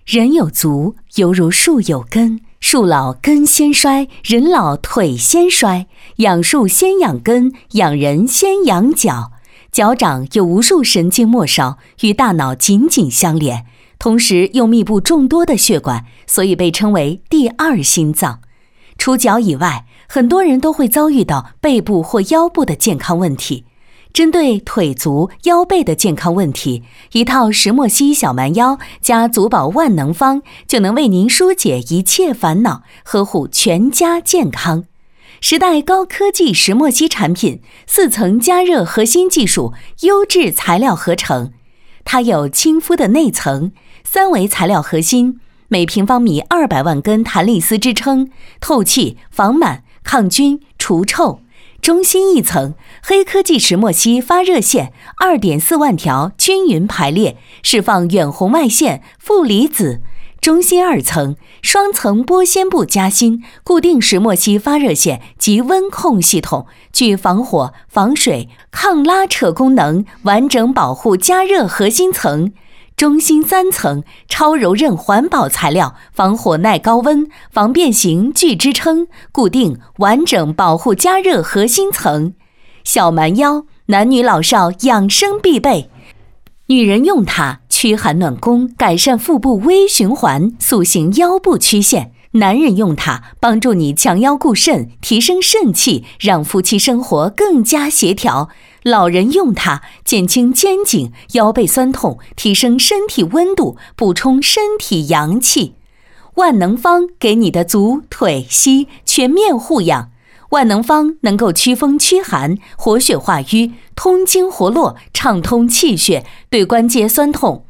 人有足，犹如树有根，树老根先衰，人老腿先衰。养树先养根，养人先养脚。脚掌有无数神经末梢，与大脑紧紧相连，同时又密布众多的血管，所以被称为第二心脏。除脚以外，很多人都会遭遇到背部或腰部的健康问题。针对腿足腰背的健康问题，一套石墨烯小蛮腰加足宝万能方就能为您疏解一切烦恼，呵护全家健康。时代高科技石墨烯产品，4层加热核心技术，优质材料合成。它有亲肤的内层，3维材料核心，每平方米200万根弹力丝支撑，透气、防螨、抗菌、除臭。中心一层黑科技石墨烯发热线2.4万条均匀排列，释放远红外线、负离子。中心2层双层玻纤布夹心固定石墨烯发热线及温控系统，具防火、防水、抗拉扯功能，完整保护加热核心层。中心3层超柔韧环保材料，防火耐高温，防变形具支撑，固定完整保护加热核心层。小蛮腰，男女老少养生必备。女人用它驱寒暖宫，改善腹部微循环，塑形腰部曲线；男人用它帮助你强腰固肾，提升肾气，让夫妻生活更加协调。老人用它减轻肩颈、腰背酸痛，提升身体温度，补充身体阳气。万能方给你的足、腿、膝全面护养。万能方能够驱风驱寒、活血化瘀、通经活络、畅通气血，对关节酸痛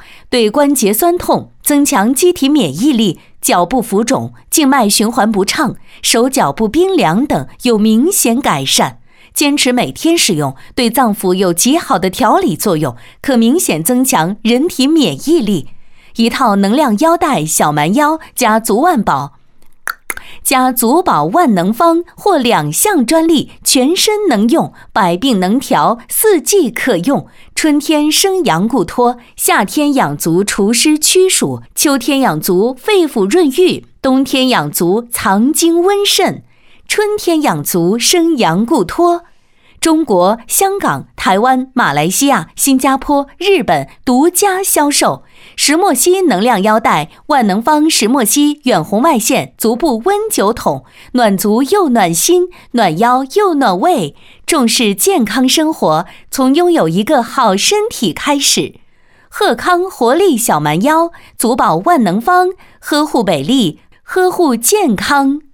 增强机体免疫力，脚部浮肿、静脉循环不畅、手脚不冰凉等有明显改善。坚持每天使用，对脏腑有极好的调理作用，可明显增强人体免疫力。一套能量腰带小蛮腰加足万宝加足宝万能方，获2项专利，全身能用，百病能调，4季可用。春天生阳固脱，夏天养足除湿驱暑，秋天养足肺腑润郁，冬天养足藏精温肾。春天养足生阳固脱。中国、香港、台湾、马来西亚、新加坡、日本独家销售。石墨烯能量腰带万能方石墨烯远红外线足部温9筒，暖足又暖心，暖腰又暖胃。重视健康生活，从拥有一个好身体开始。贺康活力小蛮腰足宝万能方，呵护美丽，呵护健康。